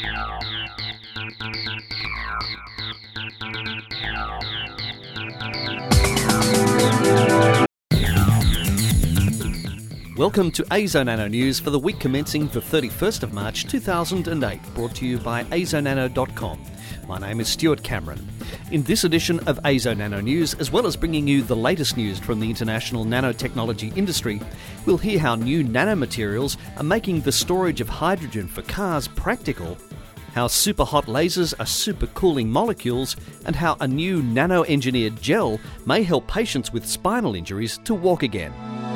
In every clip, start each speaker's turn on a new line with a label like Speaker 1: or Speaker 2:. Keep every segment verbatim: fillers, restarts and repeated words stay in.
Speaker 1: Welcome to Azo Nano News for the week commencing the thirty-first of March two thousand eight, brought to you by azo nano dot com. My name is Stuart Cameron. In this edition of Azo Nano News, as well as bringing you the latest news from the international nanotechnology industry, we'll hear how new nanomaterials are making the storage of hydrogen for cars practical, how super-hot lasers are super-cooling molecules, and how a new nano-engineered gel may help patients with spinal injuries to walk again.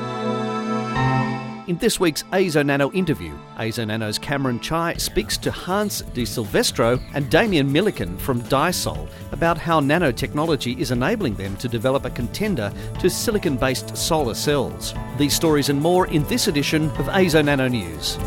Speaker 1: In this week's Azo Nano interview, Azo Nano's Cameron Chai speaks to Hans Di Silvestro and Damien Milliken from Dysol about how nanotechnology is enabling them to develop a contender to silicon-based solar cells. These stories and more in this edition of Azo Nano News.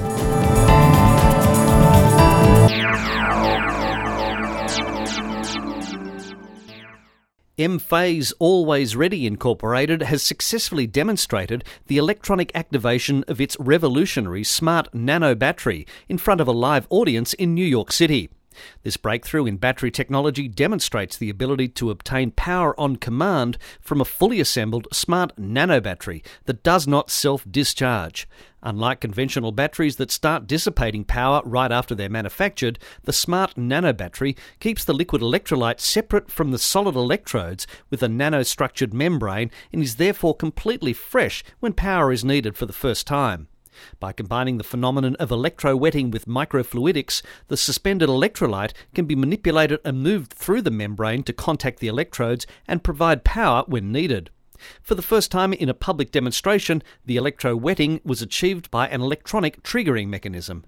Speaker 1: M-Phase Always Ready Incorporated has successfully demonstrated the electronic activation of its revolutionary smart nano battery in front of a live audience in New York City. This breakthrough in battery technology demonstrates the ability to obtain power on command from a fully assembled smart nano battery that does not self-discharge. Unlike conventional batteries that start dissipating power right after they're manufactured, the smart nano battery keeps the liquid electrolyte separate from the solid electrodes with a nanostructured membrane and is therefore completely fresh when power is needed for the first time. By combining the phenomenon of electrowetting with microfluidics, the suspended electrolyte can be manipulated and moved through the membrane to contact the electrodes and provide power when needed. For the first time in a public demonstration, the electrowetting was achieved by an electronic triggering mechanism.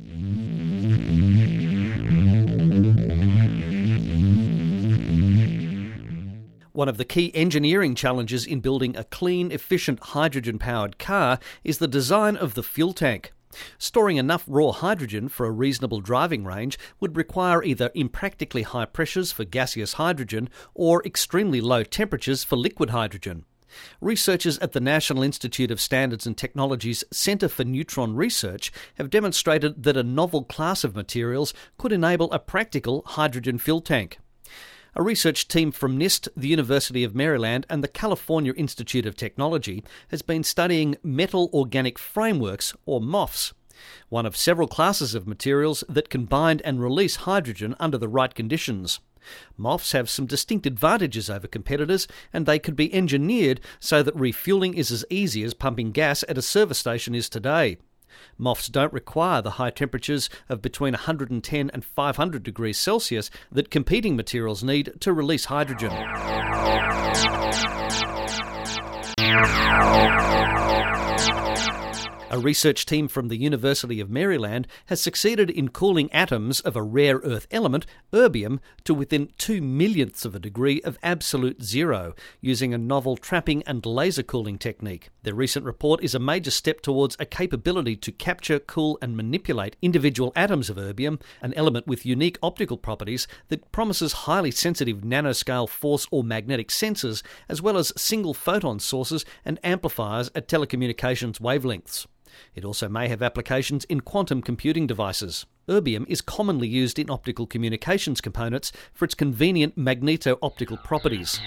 Speaker 1: One of the key engineering challenges in building a clean, efficient, hydrogen-powered car is the design of the fuel tank. Storing enough raw hydrogen for a reasonable driving range would require either impractically high pressures for gaseous hydrogen or extremely low temperatures for liquid hydrogen. Researchers at the National Institute of Standards and Technology's Centre for Neutron Research have demonstrated that a novel class of materials could enable a practical hydrogen fuel tank. A research team from NIST, the University of Maryland, and the California Institute of Technology has been studying metal organic frameworks, or M O Fs, one of several classes of materials that can bind and release hydrogen under the right conditions. M O Fs have some distinct advantages over competitors, and they could be engineered so that refuelling is as easy as pumping gas at a service station is today. M O Fs don't require the high temperatures of between one hundred ten and five hundred degrees Celsius that competing materials need to release hydrogen. A research team from the University of Maryland has succeeded in cooling atoms of a rare earth element, erbium, to within two millionths of a degree of absolute zero, using a novel trapping and laser cooling technique. Their recent report is a major step towards a capability to capture, cool and manipulate individual atoms of erbium, an element with unique optical properties that promises highly sensitive nanoscale force or magnetic sensors, as well as single photon sources and amplifiers at telecommunications wavelengths. It also may have applications in quantum computing devices. Erbium is commonly used in optical communications components for its convenient magneto-optical properties.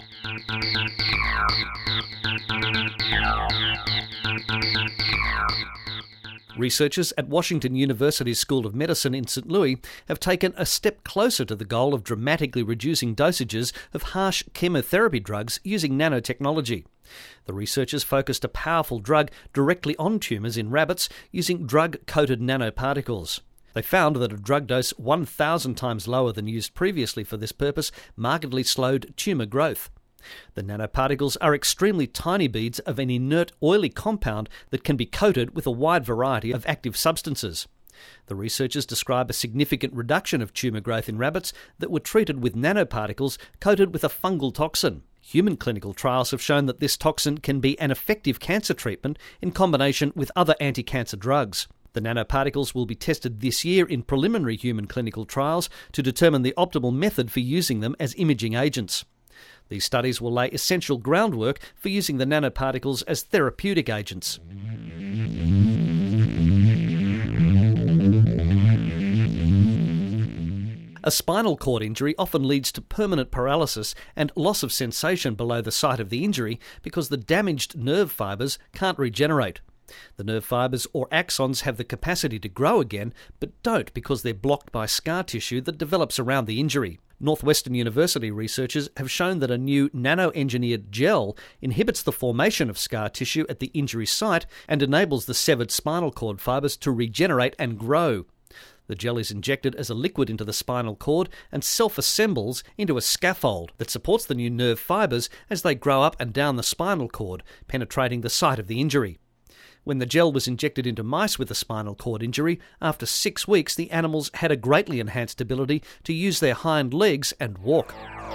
Speaker 1: Researchers at Washington University's School of Medicine in Saint Louis have taken a step closer to the goal of dramatically reducing dosages of harsh chemotherapy drugs using nanotechnology. The researchers focused a powerful drug directly on tumours in rabbits using drug-coated nanoparticles. They found that a drug dose one thousand times lower than used previously for this purpose markedly slowed tumour growth. The nanoparticles are extremely tiny beads of an inert oily compound that can be coated with a wide variety of active substances. The researchers describe a significant reduction of tumour growth in rabbits that were treated with nanoparticles coated with a fungal toxin. Human clinical trials have shown that this toxin can be an effective cancer treatment in combination with other anti-cancer drugs. The nanoparticles will be tested this year in preliminary human clinical trials to determine the optimal method for using them as imaging agents. These studies will lay essential groundwork for using the nanoparticles as therapeutic agents. A spinal cord injury often leads to permanent paralysis and loss of sensation below the site of the injury because the damaged nerve fibres can't regenerate. The nerve fibres or axons have the capacity to grow again, but don't because they're blocked by scar tissue that develops around the injury. Northwestern University researchers have shown that a new nano-engineered gel inhibits the formation of scar tissue at the injury site and enables the severed spinal cord fibres to regenerate and grow. The gel is injected as a liquid into the spinal cord and self-assembles into a scaffold that supports the new nerve fibres as they grow up and down the spinal cord, penetrating the site of the injury. When the gel was injected into mice with a spinal cord injury, after six weeks the animals had a greatly enhanced ability to use their hind legs and walk.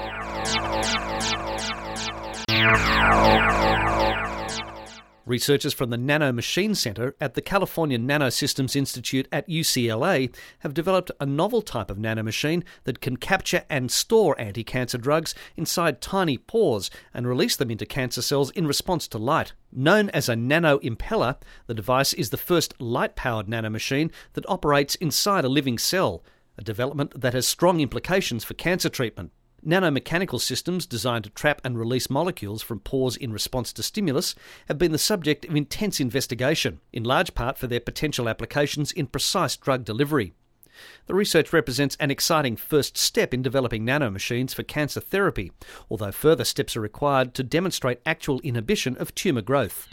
Speaker 1: Researchers from the Nano Machine Center at the California Nanosystems Institute at U C L A have developed a novel type of nanomachine that can capture and store anti-cancer drugs inside tiny pores and release them into cancer cells in response to light. Known as a nano-impeller, the device is the first light-powered nanomachine that operates inside a living cell, a development that has strong implications for cancer treatment. Nanomechanical systems designed to trap and release molecules from pores in response to stimulus have been the subject of intense investigation, in large part for their potential applications in precise drug delivery. The research represents an exciting first step in developing nanomachines for cancer therapy, although further steps are required to demonstrate actual inhibition of tumour growth.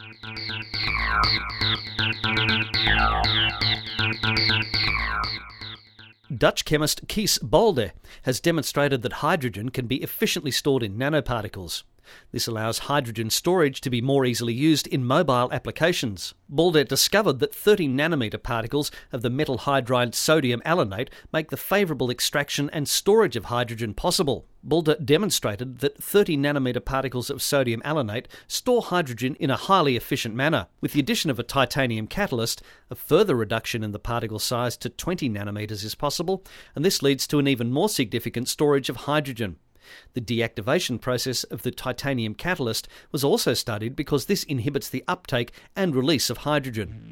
Speaker 1: Dutch chemist Kees Bolde has demonstrated that hydrogen can be efficiently stored in nanoparticles. This allows hydrogen storage to be more easily used in mobile applications. Bolde discovered that thirty nanometer particles of the metal hydride sodium alunate make the favourable extraction and storage of hydrogen possible. Bolde demonstrated that thirty nanometer particles of sodium alunate store hydrogen in a highly efficient manner. With the addition of a titanium catalyst, a further reduction in the particle size to twenty nanometers is possible, and this leads to an even more significant storage of hydrogen. The deactivation process of the titanium catalyst was also studied because this inhibits the uptake and release of hydrogen.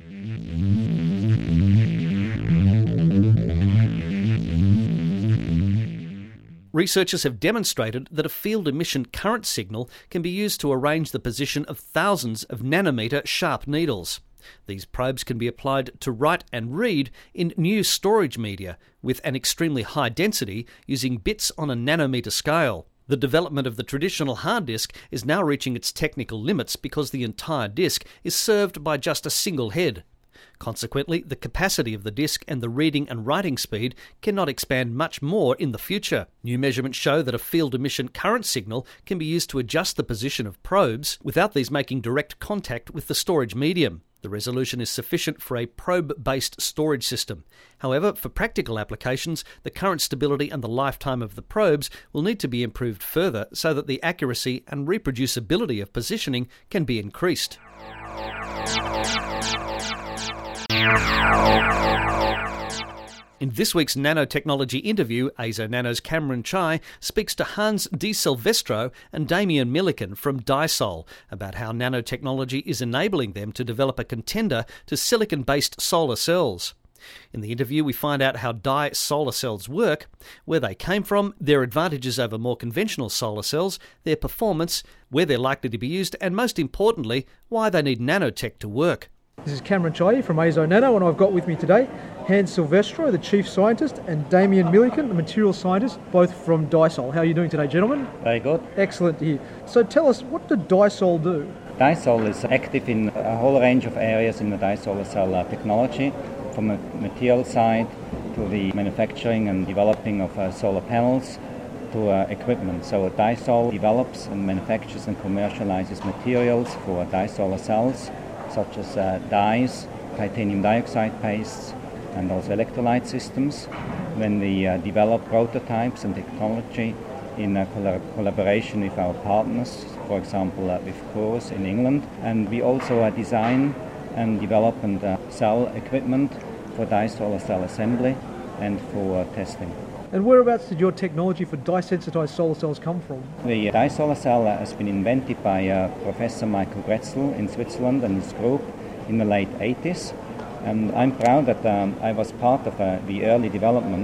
Speaker 1: Researchers have demonstrated that a field emission current signal can be used to arrange the position of thousands of nanometer sharp needles. These probes can be applied to write and read in new storage media with an extremely high density using bits on a nanometer scale. The development of the traditional hard disk is now reaching its technical limits because the entire disk is served by just a single head. Consequently, the capacity of the disk and the reading and writing speed cannot expand much more in the future. New measurements show that a field emission current signal can be used to adjust the position of probes without these making direct contact with the storage medium. The resolution is sufficient for a probe-based storage system. However, for practical applications, the current stability and the lifetime of the probes will need to be improved further so that the accuracy and reproducibility of positioning can be increased. In this week's nanotechnology interview, Azo Nano's Cameron Chai speaks to Hans Di Silvestro and Damien Milliken from Dysol about how nanotechnology is enabling them to develop a contender to silicon-based solar cells. In the interview, we find out how dye solar cells work, where they came from, their advantages over more conventional solar cells, their performance, where they're likely to be used, and most importantly, why they need nanotech to work.
Speaker 2: This is Cameron Chai from Azo Nano, and I've got with me today Hans Silvestro, the Chief Scientist, and Damien Milliken, the Material Scientist, both from Dysol. How are you doing today, gentlemen?
Speaker 3: Very good.
Speaker 2: Excellent to hear. So tell us, what did Dysol do?
Speaker 3: Dysol is active in a whole range of areas in the disolar cell uh, technology, from the material side to the manufacturing and developing of uh, solar panels to uh, equipment. So Dysol develops and manufactures and commercializes materials for disolar cells, such as uh, dyes, titanium dioxide pastes, and also electrolyte systems. When we uh, develop prototypes and technology in uh, collab- collaboration with our partners, for example uh, with Coors in England, and we also uh, design and develop and uh, sell equipment for disolar cell assembly and for uh, testing.
Speaker 2: And whereabouts did your technology for dye-sensitized solar cells come from?
Speaker 3: The uh, disolar cell uh, has been invented by uh, Professor Michael Grätzl in Switzerland and his group in the late eighties. And I'm proud that um, I was part of uh, the early development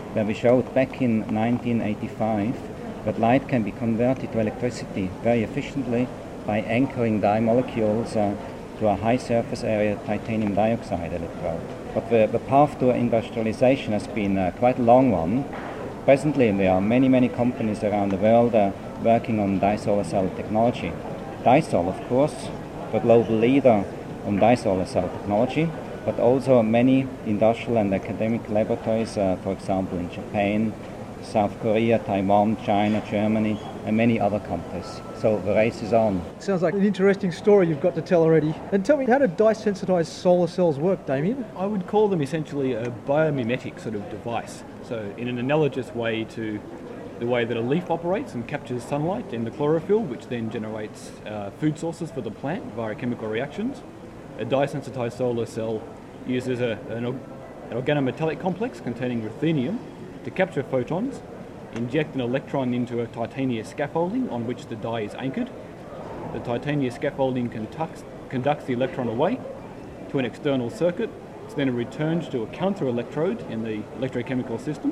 Speaker 3: where we showed back in nineteen eighty-five that light can be converted to electricity very efficiently by anchoring dye molecules uh, to a high surface area titanium dioxide electrode. But the, the path to industrialization has been uh, quite a long one. Presently, there are many, many companies around the world uh, working on dye solar cell technology. Dysol, of course, the global leader on dye solar cell technology, but also many industrial and academic laboratories, uh, for example, in Japan, South Korea, Taiwan, China, Germany, and many other countries. So the race is on.
Speaker 2: Sounds like an interesting story you've got to tell already. And tell me, how do dye-sensitized solar cells work, Damien?
Speaker 4: I would call them essentially a biomimetic sort of device. So in an analogous way to the way that a leaf operates and captures sunlight in the chlorophyll, which then generates uh, food sources for the plant via chemical reactions, a dye-sensitized solar cell uses a, an, an organometallic complex containing ruthenium to capture photons, inject an electron into a titanium scaffolding on which the dye is anchored. The titanium scaffolding conducts, conducts the electron away to an external circuit. It's then returned to a counter electrode in the electrochemical system,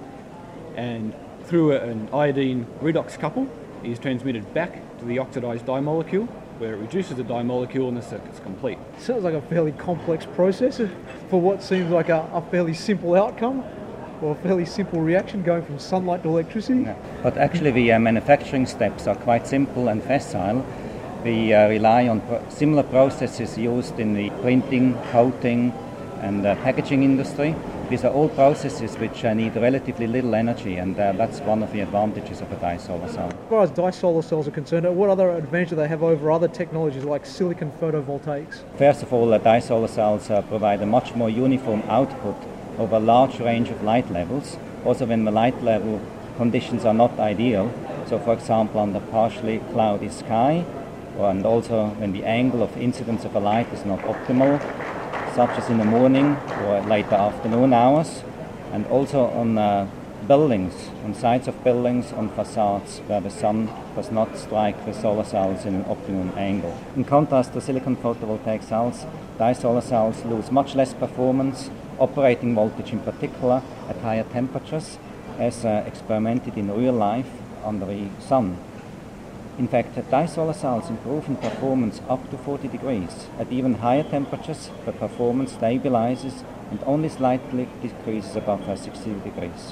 Speaker 4: and through a, an iodine redox couple is transmitted back to the oxidized dye molecule, where it reduces the dye molecule and the circuit's complete.
Speaker 2: Sounds like a fairly complex process for what seems like a, a fairly simple outcome, or a fairly simple reaction going from sunlight to electricity.
Speaker 3: Yeah. But actually the uh, manufacturing steps are quite simple and facile. We uh, rely on pro- similar processes used in the printing, coating and uh, packaging industry. These are all processes which uh, need relatively little energy, and uh, that's one of the advantages of a dye solar cell.
Speaker 2: As far as dye solar cells are concerned, what other advantage do they have over other technologies like silicon photovoltaics?
Speaker 3: First of all, uh, dye solar cells uh, provide a much more uniform output over a large range of light levels, also when the light level conditions are not ideal. So for example, under partially cloudy sky, and also when the angle of incidence of a light is not optimal, such as in the morning or later afternoon hours, and also on uh, buildings, on sides of buildings, on facades where the sun does not strike the solar cells in an optimum angle. In contrast to silicon photovoltaic cells, dye solar cells lose much less performance, operating voltage in particular, at higher temperatures, as uh, experimented in real life under the sun. In fact, dye solar cells improve in performance up to forty degrees. At even higher temperatures, the performance stabilizes and only slightly decreases above uh, sixty degrees.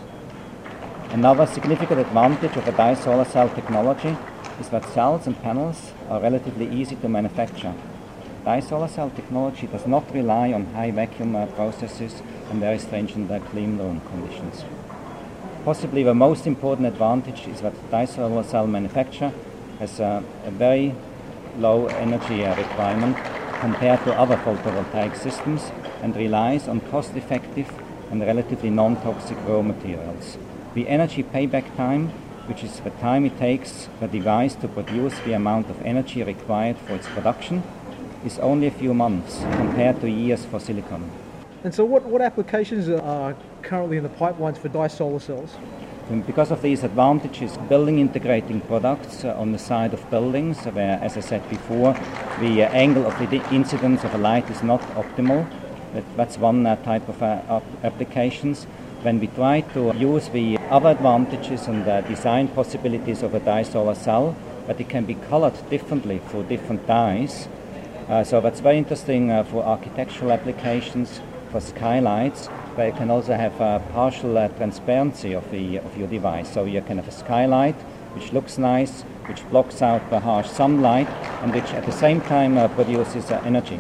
Speaker 3: Another significant advantage of a dye solar cell technology is that cells and panels are relatively easy to manufacture. Dye solar cell technology does not rely on high vacuum uh, processes and very stringent uh, clean room conditions. Possibly the most important advantage is that dye solar cell manufacture has uh, a very low energy uh, requirement compared to other photovoltaic systems and relies on cost-effective and relatively non-toxic raw materials. The energy payback time, which is the time it takes the device to produce the amount of energy required for its production, is only a few months compared to years for silicon.
Speaker 2: And so what, what applications are currently in the pipelines for dye solar cells?
Speaker 3: And because of these advantages, building integrating products uh, on the side of buildings, where, as I said before, the uh, angle of the incidence of a light is not optimal. That, that's one uh, type of uh, applications. When we try to use the other advantages and the design possibilities of a dye solar cell, but it can be colored differently for different dyes. Uh, so that's very interesting uh, for architectural applications, for skylights, where you can also have uh, partial uh, transparency of, the, of your device. So you can have a skylight which looks nice, which blocks out the harsh sunlight, and which at the same time uh, produces uh, energy.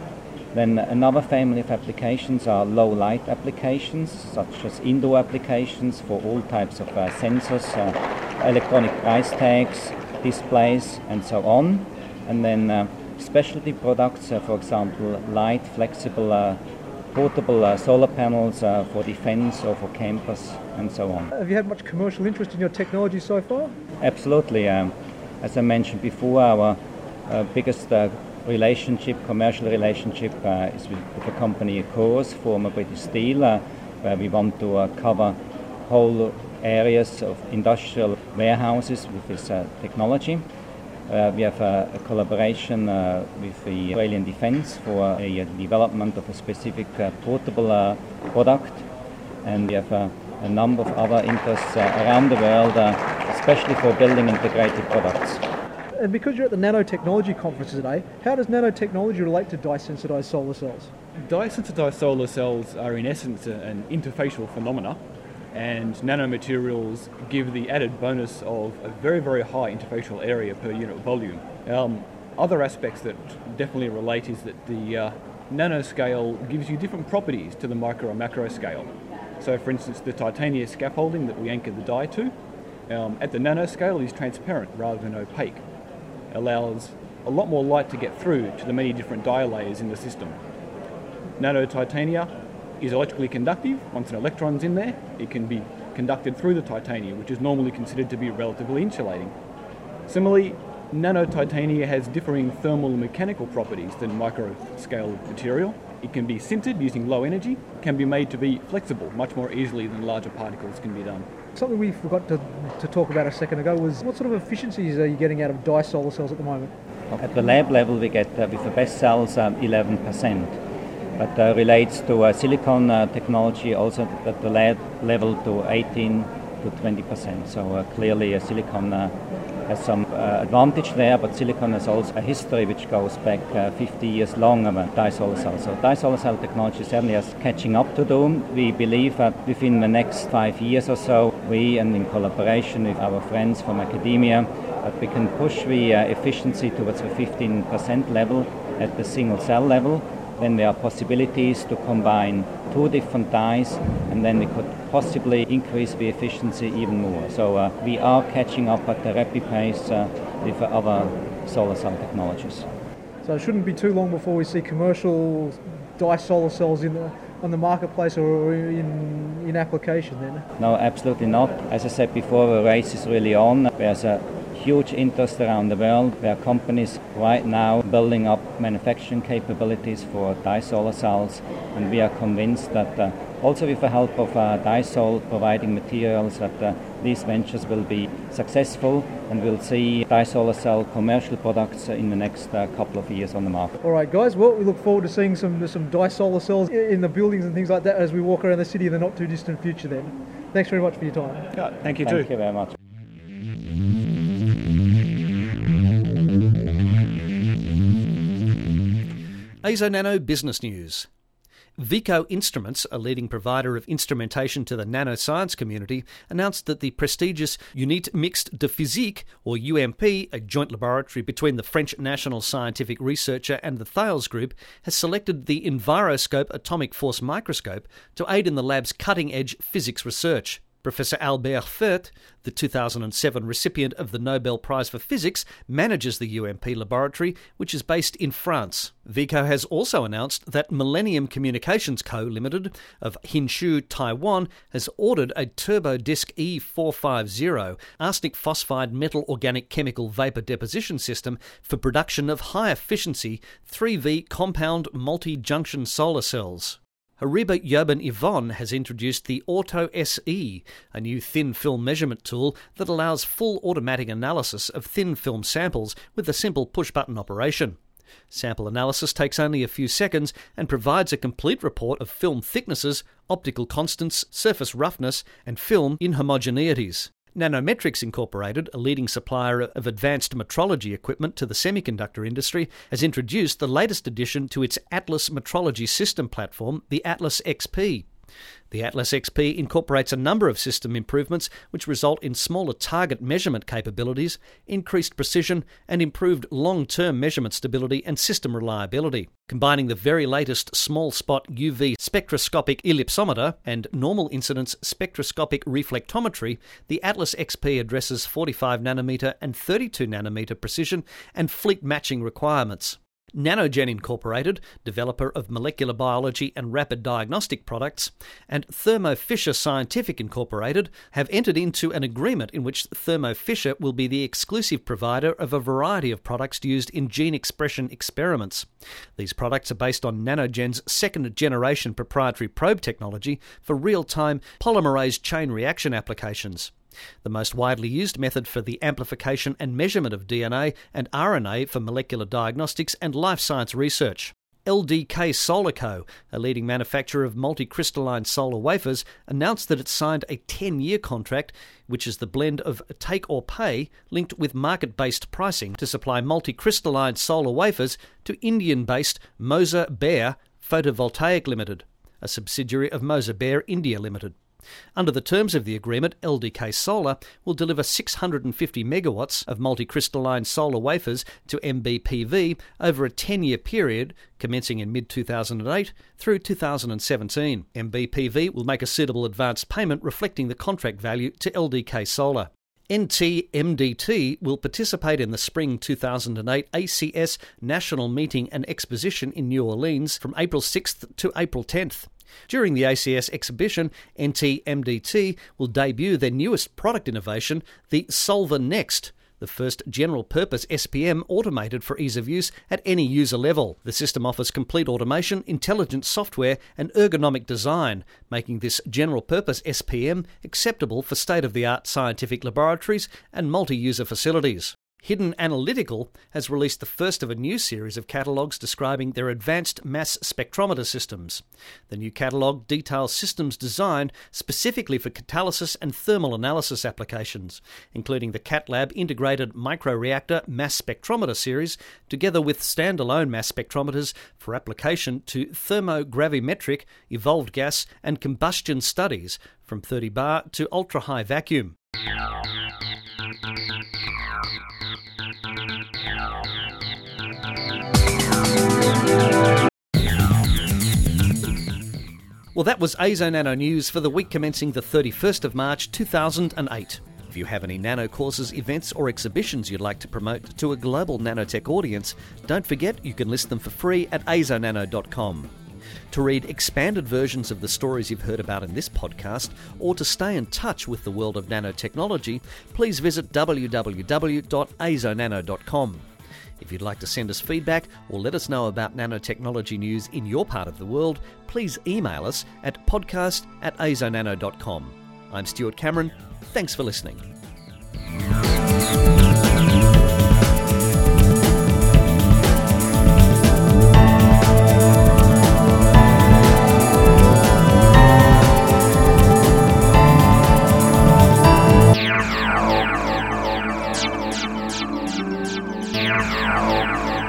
Speaker 3: Then another family of applications are low light applications, such as indoor applications for all types of uh, sensors, uh, electronic price tags, displays, and so on. And then uh, specialty products, uh, for example, light, flexible, uh, portable uh, solar panels uh, for defense or for campus, and so on.
Speaker 2: Have you had much commercial interest in your technology so far?
Speaker 3: Absolutely. Um, as I mentioned before, our uh, biggest uh, relationship, commercial relationship, uh, is with, with the company Coors, former British Steel, uh, where we want to uh, cover whole areas of industrial warehouses with this uh, technology. Uh, we have a, a collaboration uh, with the Australian Defence for a, a development of a specific uh, portable uh, product, and we have a a number of other interests uh, around the world, uh, especially for building integrated products.
Speaker 2: And because you're at the nanotechnology conference today, how does nanotechnology relate to dye-sensitized solar cells?
Speaker 4: Dye-sensitized solar cells are in essence an interfacial phenomena, and nanomaterials give the added bonus of a very, very high interfacial area per unit volume. Um, other aspects that definitely relate is that the uh, nanoscale gives you different properties to the micro and macro scale. So for instance, the titanium scaffolding that we anchor the dye to, um, at the nanoscale is transparent rather than opaque. It allows a lot more light to get through to the many different dye layers in the system. Nanotitania is electrically conductive. Once an electron's in there, it can be conducted through the titanium, which is normally considered to be relatively insulating. Similarly, nanotitania has differing thermal and mechanical properties than micro-scale material. It can be sintered using low energy, can be made to be flexible much more easily than larger particles can be done.
Speaker 2: Something we forgot to, to talk about a second ago was what sort of efficiencies are you getting out of dye solar cells at the moment?
Speaker 3: At the lab level, we get uh, with the best cells um, eleven percent. But uh, relates to uh, silicon uh, technology also at the lab level to eighteen to twenty percent. So uh, clearly uh, silicon uh, has some uh, advantage there, but silicon has also a history which goes back uh, fifty years long of a dye solar cell. So dye solar cell technology certainly has catching up to do. We believe that within the next five years or so, we and in collaboration with our friends from academia, that we can push the uh, efficiency towards the fifteen percent level at the single cell level. Then there are possibilities to combine two different dyes, and then we could possibly increase the efficiency even more. So uh, we are catching up at a rapid pace uh, with other solar cell technologies.
Speaker 2: So it shouldn't be too long before we see commercial dye solar cells in the, on the marketplace or in, in application then?
Speaker 3: No, absolutely not. As I said before, the race is really on. There's a huge interest around the world. There are companies right now building up manufacturing capabilities for dye solar cells, and we are convinced that uh, also with the help of uh, Dysol providing materials that uh, these ventures will be successful, and we'll see dye solar cell commercial products uh, in the next uh, couple of years on the market.
Speaker 2: All right, guys, well, we look forward to seeing some, some dye solar cells in the buildings and things like that as we walk around the city in the not too distant future then. Thanks very much for your time.
Speaker 4: Yeah, thank you
Speaker 3: Thank
Speaker 4: too.
Speaker 3: Thank you very much.
Speaker 1: AZONano Business News. Vico Instruments, a leading provider of instrumentation to the nanoscience community, announced that the prestigious Unité Mixte de Physique, or U M P, a joint laboratory between the French National Scientific Researcher and the Thales Group, has selected the Enviroscope atomic force microscope to aid in the lab's cutting-edge physics research. Professor Albert Fert, the two thousand seven recipient of the Nobel Prize for Physics, manages the U M P laboratory, which is based in France. Vico has also announced that Millennium Communications Co. Limited of Hinshu, Taiwan, has ordered a TurboDisc E four fifty arsenic phosphide metal organic chemical vapor deposition system for production of high-efficiency three V compound multi-junction solar cells. Hariba Yoban Yvonne has introduced the Auto S E, a new thin film measurement tool that allows full automatic analysis of thin film samples with a simple push-button operation. Sample analysis takes only a few seconds and provides a complete report of film thicknesses, optical constants, surface roughness, and film inhomogeneities. Nanometrics Incorporated, a leading supplier of advanced metrology equipment to the semiconductor industry, has introduced the latest addition to its Atlas metrology system platform, the Atlas X P. The Atlas X P incorporates a number of system improvements which result in smaller target measurement capabilities, increased precision, and improved long-term measurement stability and system reliability. Combining the very latest small spot U V spectroscopic ellipsometer and normal incidence spectroscopic reflectometry, the Atlas X P addresses forty-five nanometer and thirty-two nanometer precision and fleet matching requirements. Nanogen Incorporated, developer of molecular biology and rapid diagnostic products, and Thermo Fisher Scientific Incorporated have entered into an agreement in which Thermo Fisher will be the exclusive provider of a variety of products used in gene expression experiments. These products are based on Nanogen's second-generation proprietary probe technology for real-time polymerase chain reaction applications. The most widely used method for the amplification and measurement of D N A and R N A for molecular diagnostics and life science research. L D K Solar Co., a leading manufacturer of multicrystalline solar wafers, announced that it signed a ten-year contract, which is the blend of take or pay linked with market-based pricing to supply multicrystalline solar wafers to Indian-based Moser Baer Photovoltaic Limited, a subsidiary of Moser Baer India Limited. Under the terms of the agreement, L D K Solar will deliver six hundred fifty megawatts of multicrystalline solar wafers to M B P V over a ten-year period, commencing in mid two thousand eight through two thousand seventeen. M B P V will make a suitable advance payment reflecting the contract value to L D K Solar. N T M D T will participate in the spring two thousand eight A C S National Meeting and Exposition in New Orleans from April sixth to April tenth. During the A C S exhibition, N T M D T will debut their newest product innovation, the Solver Next, the first general-purpose S P M automated for ease of use at any user level. The system offers complete automation, intelligent software and ergonomic design, making this general-purpose S P M acceptable for state-of-the-art scientific laboratories and multi-user facilities. Hidden Analytical has released the first of a new series of catalogues describing their advanced mass spectrometer systems. The new catalogue details systems designed specifically for catalysis and thermal analysis applications, including the CatLab Integrated Microreactor Mass Spectrometer series, together with standalone mass spectrometers for application to thermogravimetric, evolved gas and combustion studies from thirty bar to ultra-high vacuum. Well, that was A S O Nano News for the week commencing the thirty-first of March two thousand eight. If you have any nano courses, events or exhibitions you'd like to promote to a global nanotech audience, don't forget you can list them for free at a s o nano dot com. To read expanded versions of the stories you've heard about in this podcast, or to stay in touch with the world of nanotechnology, please visit w w w dot a s o nano dot com. If you'd like to send us feedback or let us know about nanotechnology news in your part of the world, please email us at podcast at a s o nano dot com. I'm Stuart Cameron. Thanks for listening.
Speaker 5: Yeah.